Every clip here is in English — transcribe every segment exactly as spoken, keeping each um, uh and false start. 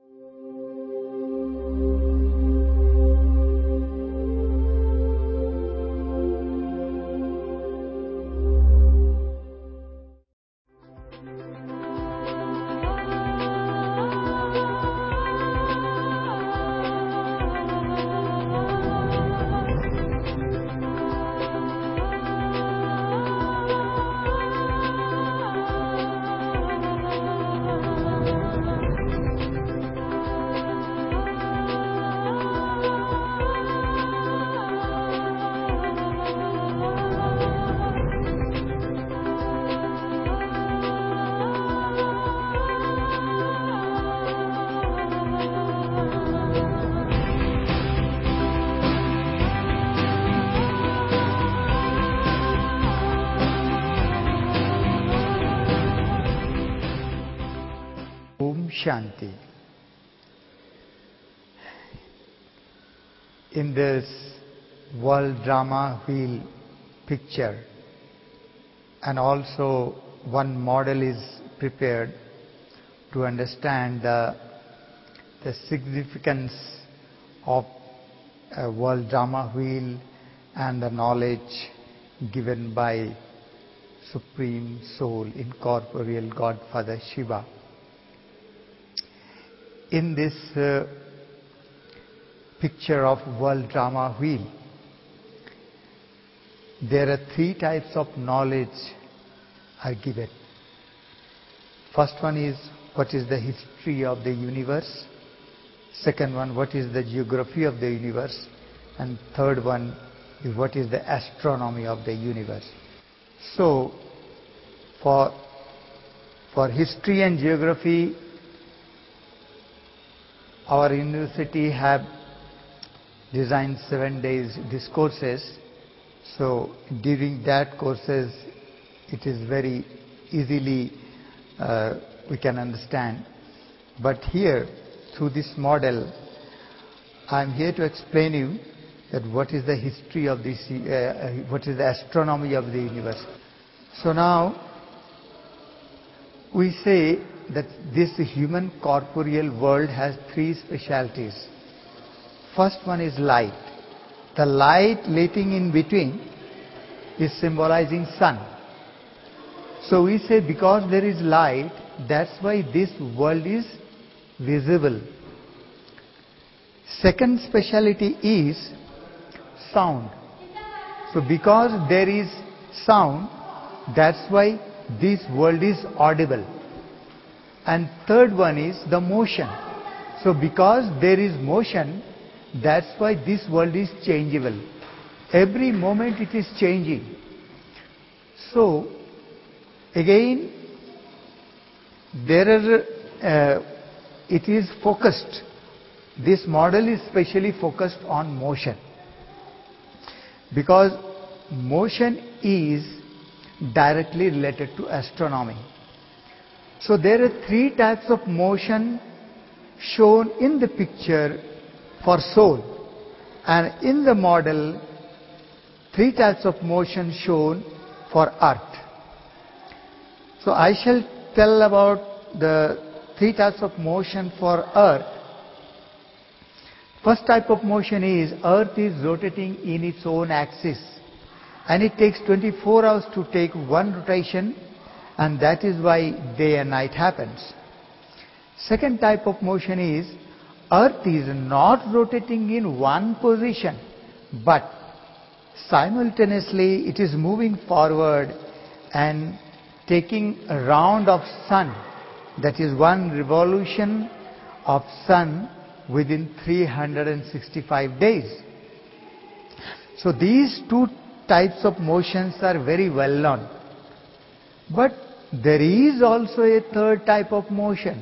Shanti. In this world drama wheel picture, and also one model is prepared to understand the, the significance of a world drama wheel and the knowledge given by Supreme Soul, Incorporeal Godfather Shiva. In this uh, picture of world drama wheel, there are three types of knowledge are given. First one is what is the history of the universe. Second one, what is the geography of the universe. And third one is what is the astronomy of the universe. So, for, for history and geography, our university have designed seven days discourses. So during that courses, it is very easily uh, we can understand. But here, through this model, I am here to explain you that what is the history of this, uh, what is the astronomy of the universe. So now, we say that this human corporeal world has three specialties. First one is light. The light letting in between is symbolizing sun. So we say because there is light, that's why this world is visible. Second speciality is sound. So because there is sound, that's why this world is audible. And third one is the motion. So because there is motion, that's why this world is changeable. Every moment it is changing. So again, there are, uh, it is focused. This model is specially focused on motion. Because motion is directly related to astronomy. So there are three types of motion shown in the picture for soul, and in the model three types of motion shown for earth. So I shall tell about the three types of motion for earth. First type of motion is earth is rotating in its own axis, and it takes twenty-four hours to take one rotation, and that is why day and night happens. Second type of motion is earth is not rotating in one position, but simultaneously it is moving forward and taking a round of sun, that is one revolution of sun within three hundred sixty-five days. So these two types of motions are very well known. But there is also a third type of motion.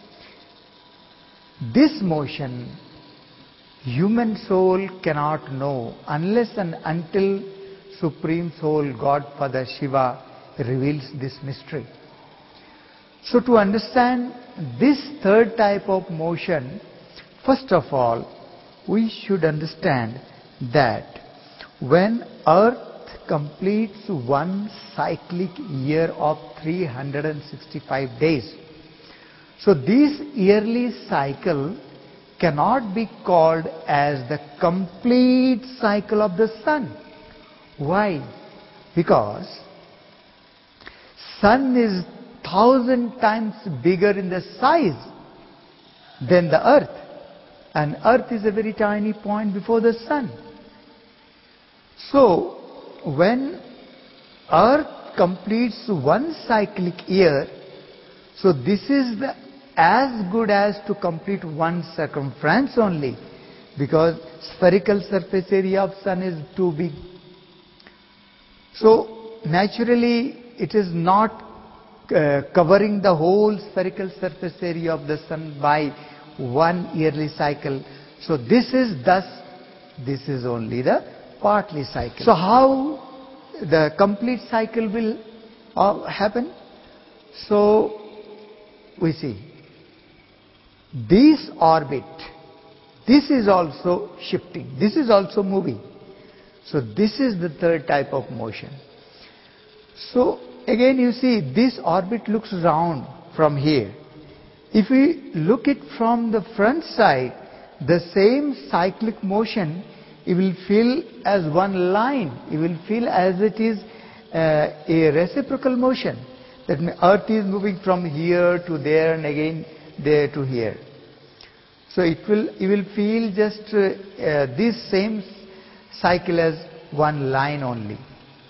This motion, human soul cannot know unless and until Supreme Soul, Godfather Shiva, reveals this mystery. So to understand this third type of motion, first of all, we should understand that when Earth completes one cyclic year of three hundred sixty-five days, So this yearly cycle cannot be called as the complete cycle of the sun. Why? Because sun is thousand times bigger in the size than the earth, and earth is a very tiny point before the sun. So when earth completes one cyclic year, so this is the, as good as to complete one circumference only, because spherical surface area of sun is too big. So naturally it is not uh, covering the whole spherical surface area of the sun by one yearly cycle. So this is thus, this is only the partly cycle. So how the complete cycle will uh, happen? So we see this orbit, this is also shifting, this is also moving. So this is the third type of motion. So again you see this orbit looks round from here. If we look it from the front side, the same cyclic motion, you will feel as one line. You will feel as it is uh, a reciprocal motion. That means earth is moving from here to there and again there to here. So it will, you will feel just uh, uh, this same cycle as one line only.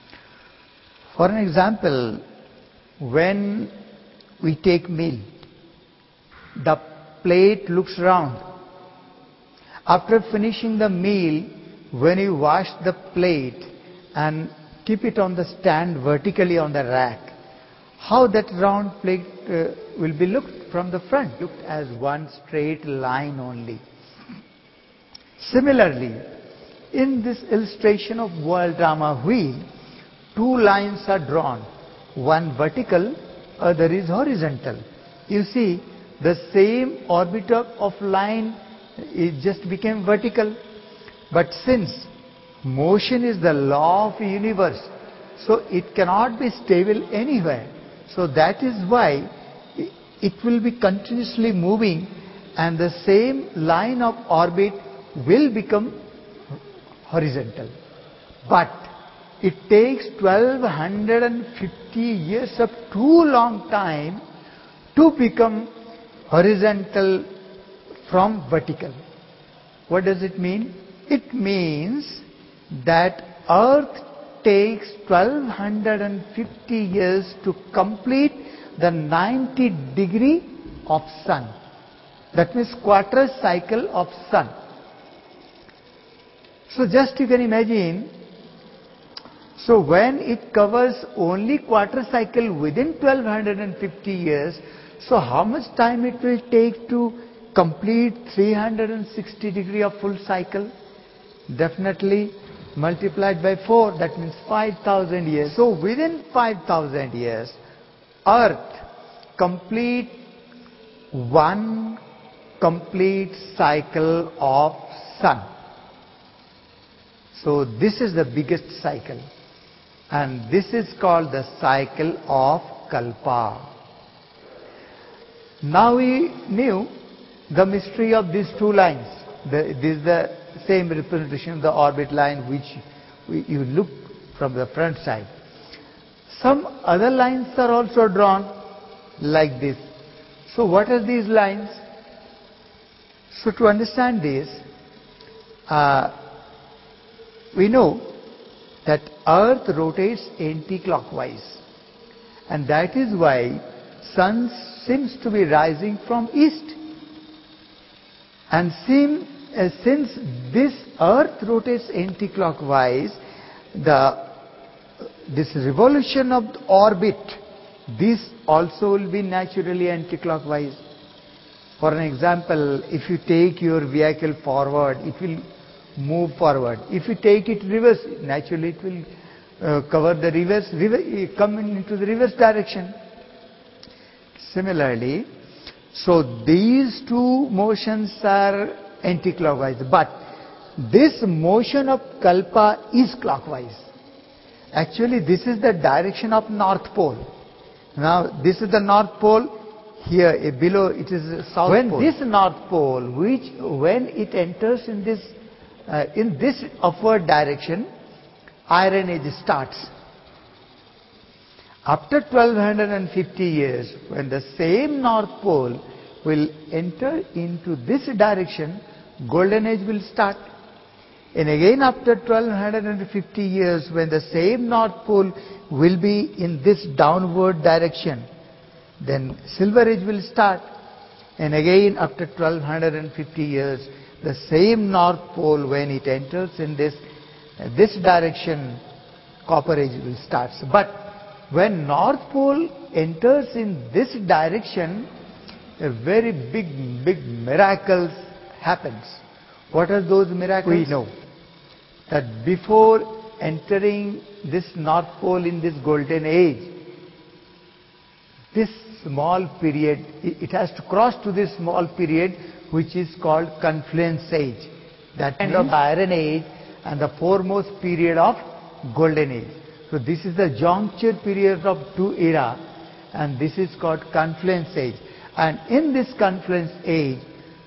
For an example, when we take meal, the plate looks round. After finishing the meal, when you wash the plate and keep it on the stand vertically on the rack, how that round plate uh, will be looked from the front, looked as one straight line only. Similarly, in this illustration of world drama wheel, two lines are drawn, one vertical, other is horizontal. You see, the same orbit of line, it just became vertical. But since motion is the law of the universe, so it cannot be stable anywhere. So that is why it will be continuously moving, and the same line of orbit will become horizontal. But it takes twelve fifty years of too long time to become horizontal from vertical. What does it mean? It means that earth takes twelve fifty years to complete the ninety degree of sun. That means quarter cycle of sun. So just you can imagine, so when it covers only quarter cycle within twelve fifty years, so how much time it will take to complete three hundred sixty degree of full cycle? Definitely multiplied by four, that means five thousand years. So within five thousand years, earth complete one complete cycle of sun. So this is the biggest cycle, and this is called the cycle of Kalpa. Now we knew the mystery of these two lines. The, this is the same representation of the orbit line which we, you look from the front side. Some other lines are also drawn like this. So what are these lines? So to understand this, uh, we know that earth rotates anti-clockwise, and that is why sun seems to be rising from east. And seem, uh, since this earth rotates anti-clockwise, the this revolution of the orbit, this also will be naturally anti-clockwise. For an example, if you take your vehicle forward, it will move forward. If you take it reverse, naturally it will uh, cover the reverse, reverse, come into the reverse direction. Similarly, so these two motions are anti-clockwise, but this motion of Kalpa is clockwise. Actually, this is the direction of North Pole. Now, this is the North Pole. here uh, below it is south when pole. When this north pole, which when it enters in this uh, in this upward direction, Iron Age starts. After twelve fifty years, when the same north pole will enter into this direction, Golden Age will start. And again after twelve fifty years, when the same north pole will be in this downward direction, then Silver Age will start. And again after twelve fifty years, the same north pole, when it enters in this uh, this direction, Copper Age will start. But when North Pole enters in this direction, a very big, big miracles happens. What are those miracles? We know that before entering this North Pole in this Golden Age, this small period, it has to cross to this small period which is called Confluence Age. That end of Iron Age and the foremost period of Golden Age. So this is the juncture period of two era, and this is called Confluence Age. And in this Confluence Age,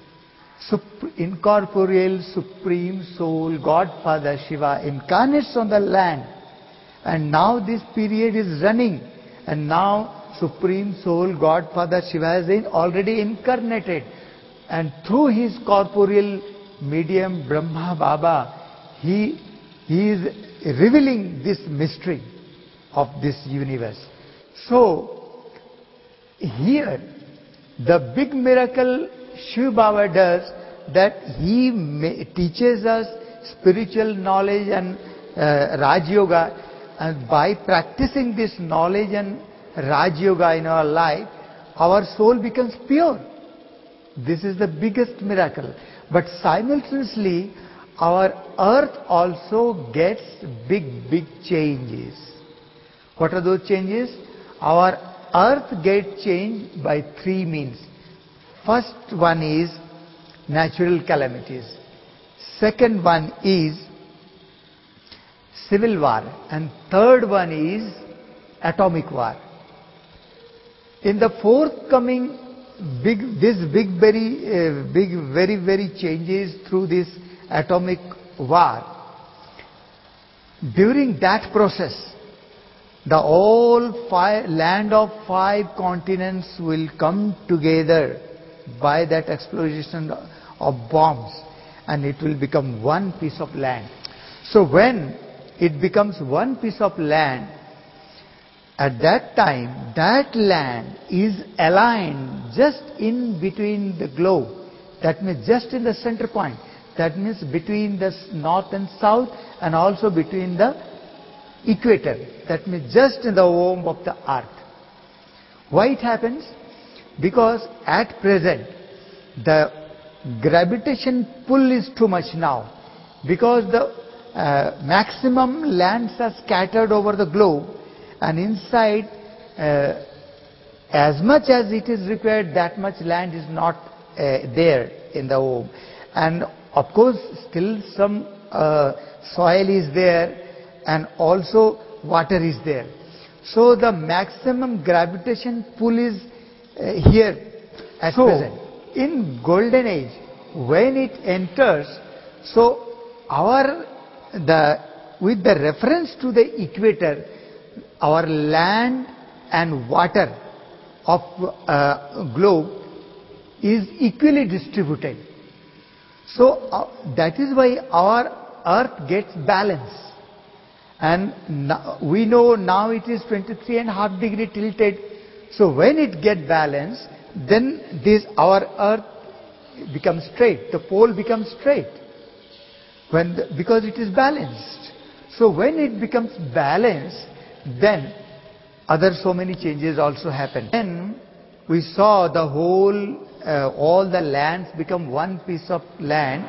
incorporeal Supreme Soul, Godfather Shiva incarnates on the land. And now this period is running, and now Supreme Soul, Godfather Shiva has been already incarnated. And through his corporeal medium, Brahma Baba, he, he is revealing this mystery of this universe. So, here, the big miracle Shiva Baba does, that he teaches us spiritual knowledge and uh, Raj Yoga, and by practicing this knowledge and Raj Yoga in our life, our soul becomes pure. This is the biggest miracle. But simultaneously, our earth also gets big, big changes. What are those changes? Our earth gets changed by three means. First one is natural calamities. Second one is civil war. And third one is atomic war. In the forthcoming big, this big, very, uh, big, very, very changes through this atomic war, during that process, the whole five, land of five continents will come together by that explosion of bombs, and it will become one piece of land. So when it becomes one piece of land, at that time, that land is aligned just in between the globe. That means just in the center point. That means between the north and south, and also between the equator. That means just in the womb of the earth. Why it happens? Because at present, the gravitation pull is too much now. Because the uh, maximum lands are scattered over the globe, and inside, uh, as much as it is required, that much land is not uh, there in the womb. And of course, still some uh, soil is there, and also water is there. So the maximum gravitation pull is uh, here at so, present. In Golden Age, when it enters, so our the with the reference to the equator, our land and water of uh, globe is equally distributed. So uh, that is why our earth gets balance. And now, we know now it is twenty-three and a half degree tilted. So when it gets balanced, then this our earth becomes straight. The pole becomes straight. When the, because it is balanced. So when it becomes balanced, then other so many changes also happen. Then we saw the whole, uh, all the lands become one piece of land.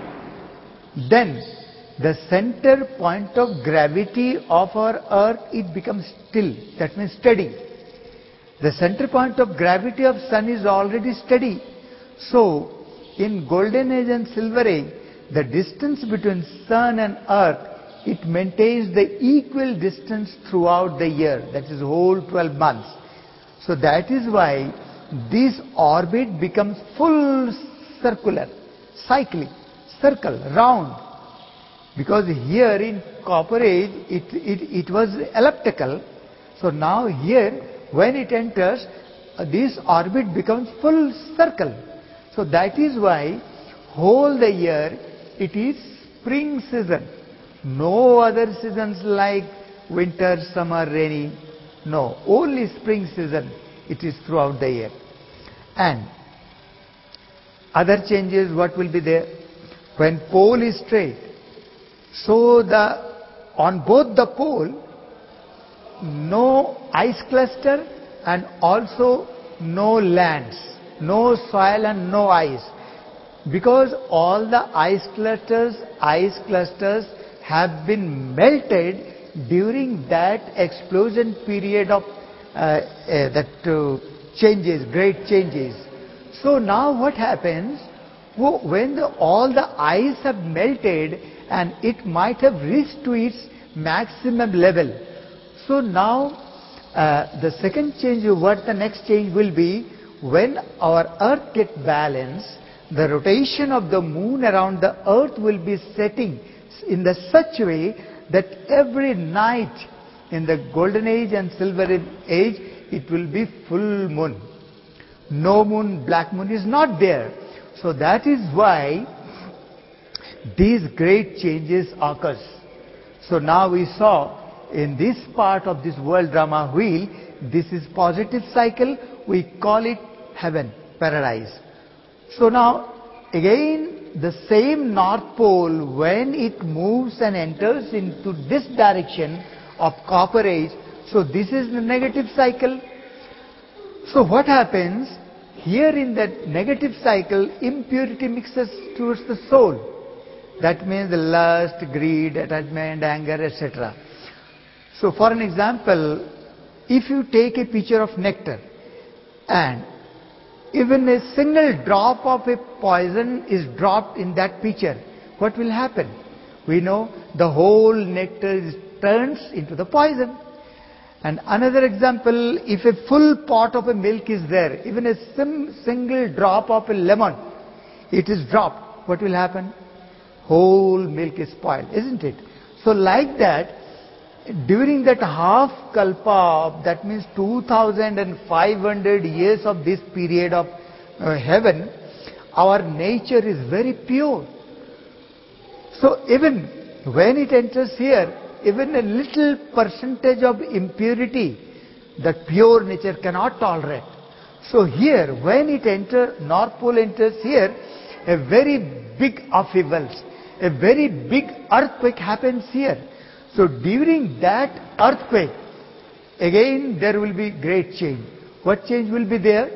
Then the center point of gravity of our earth, it becomes still. That means steady. The center point of gravity of sun is already steady. So in Golden Age and Silver Age, the distance between sun and earth, it maintains the equal distance throughout the year. That is whole twelve months. So that is why this orbit becomes full circular, cyclic, circle, round. Because here in Copper Age, it, it, it was elliptical. So now here, when it enters, uh, this orbit becomes full circle. So that is why whole the year it is spring season. No other seasons like winter, summer, rainy. No, only spring season it is throughout the year. And other changes, what will be there? When pole is straight, so the on both the pole, no ice cluster and also no lands, no soil and no ice. Because all the ice clusters, ice clusters have been melted during that explosion period of uh, uh, that uh, changes, great changes. So now what happens, when the, all the ice have melted and it might have reached to its maximum level. So now uh, the second change, what the next change will be, when our earth gets balanced, the rotation of the moon around the earth will be setting in the such way that every night in the golden age and silver age, it will be full moon. No moon, black moon is not there. So that is why these great changes occurs. So now we saw in this part of this world drama wheel, this is positive cycle, we call it heaven, paradise. So now again the same North Pole, when it moves and enters into this direction of Copper Age, so this is the negative cycle. So what happens? Here in that negative cycle, impurity mixes towards the soul. That means the lust, greed, attachment, anger, et cetera. So for an example, if you take a pitcher of nectar and even a single drop of a poison is dropped in that pitcher, what will happen? We know the whole nectar is, turns into the poison. And another example, if a full pot of a milk is there, even a sim, single drop of a lemon, it is dropped, what will happen? Whole milk is spoiled, isn't it? So like that, during that half kalpa, that means two thousand five hundred years of this period of uh, heaven, our nature is very pure. So even when it enters here, even a little percentage of impurity, that pure nature cannot tolerate. So here, when it enters, North Pole enters here, a very big upheavals, a very big earthquake happens here. So during that earthquake, again there will be great change. What change will be there?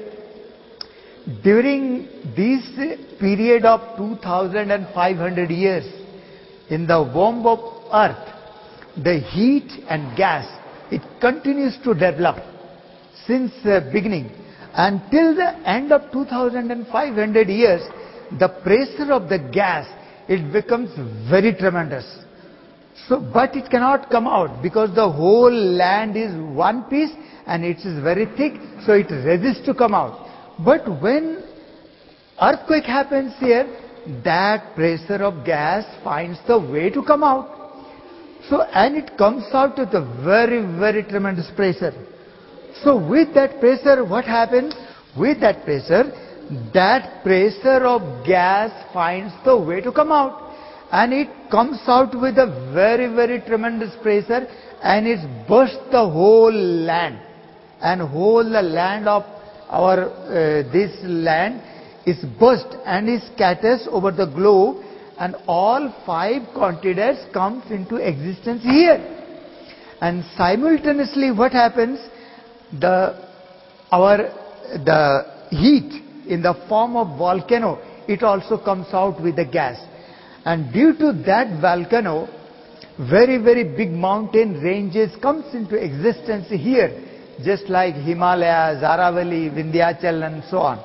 During this period of two thousand five hundred years, in the womb of earth, the heat and gas, it continues to develop since the beginning. Until the end of two thousand five hundred years, the pressure of the gas, it becomes very tremendous. So, but it cannot come out because the whole land is one piece and it is very thick, so it resists to come out. But when earthquake happens here, that pressure of gas finds the way to come out. So, and it comes out with a very, very tremendous pressure. So with that pressure, what happens? With that pressure, that pressure of gas finds the way to come out. And it comes out with a very, very tremendous pressure and it bursts the whole land. And whole the land of our, uh, this land is burst and is scatters over the globe, and all five continents comes into existence here. And simultaneously what happens? The, our, the heat in the form of volcano, it also comes out with the gas. And due to that volcano, very, very big mountain ranges comes into existence here, just like Himalayas, Aravalli, Vindhyachal and so on.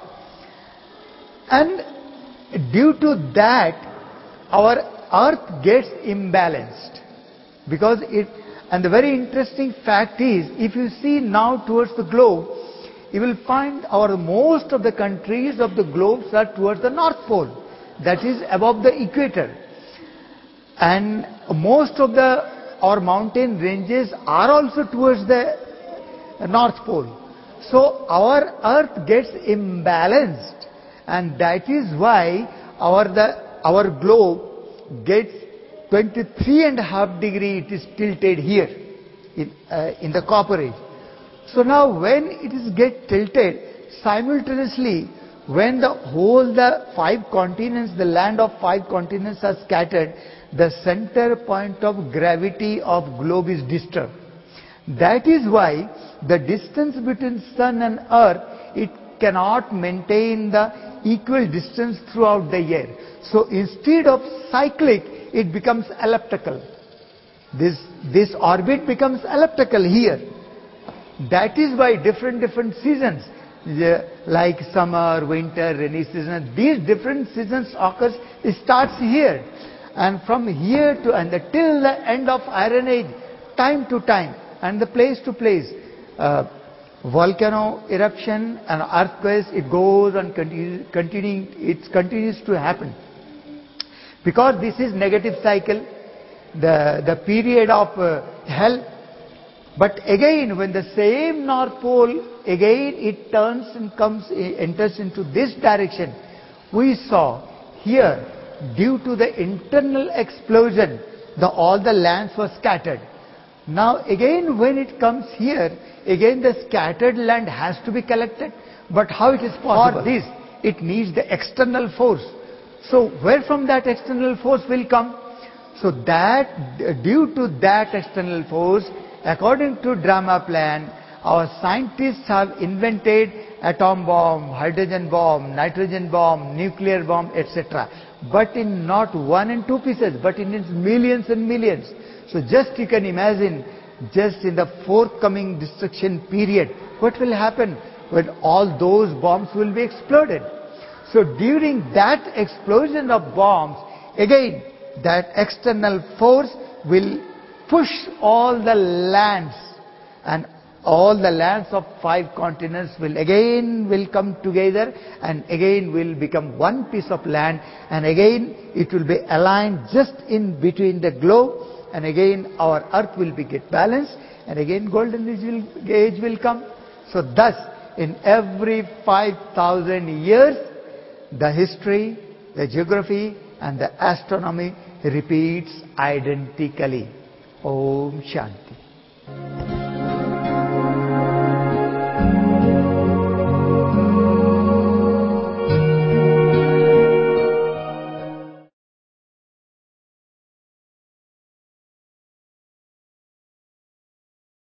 And due to that, our earth gets imbalanced. Because it, and the very interesting fact is, if you see now towards the globe, you will find our most of the countries of the globes are towards the North Pole, that is above the equator. And most of the our mountain ranges are also towards the North Pole. So our earth gets imbalanced, and that is why our the our globe gets twenty-three and a half degree, it is tilted here in, uh, in the copper age. So now when it is get tilted, simultaneously when the whole the five continents, the land of five continents are scattered, the center point of gravity of globe is disturbed. That is why the distance between sun and earth, it cannot maintain the equal distance throughout the year. So instead of cyclic, it becomes elliptical. This, this orbit becomes elliptical here. That is why different different seasons, like summer, winter, rainy season, these different seasons occurs, it starts here. And from here to and the, till the end of Iron Age, time to time, and the place to place, uh, volcano eruption and earthquakes, it goes on continue, continuing, it continues to happen. Because this is negative cycle, the, the period of uh, hell. But again, when the same North Pole, again it turns and comes, enters into this direction, we saw here, due to the internal explosion, the, all the lands were scattered. Now again when it comes here, again the scattered land has to be collected. But how it is possible? For this, it needs the external force. So where from that external force will come? So that, due to that external force, according to drama plan, our scientists have invented atom bomb, hydrogen bomb, nitrogen bomb, nuclear bomb, et cetera. But in not one and two pieces, but in its millions and millions. So just you can imagine, just in the forthcoming destruction period, what will happen when all those bombs will be exploded. So during that explosion of bombs, again, that external force will push all the lands, and all the lands of five continents will again will come together and again will become one piece of land, and again it will be aligned just in between the globe, and again our earth will be get balanced, and again golden age will, age will come. So thus in every five thousand years the history, the geography and the astronomy repeats identically. Om Shanti.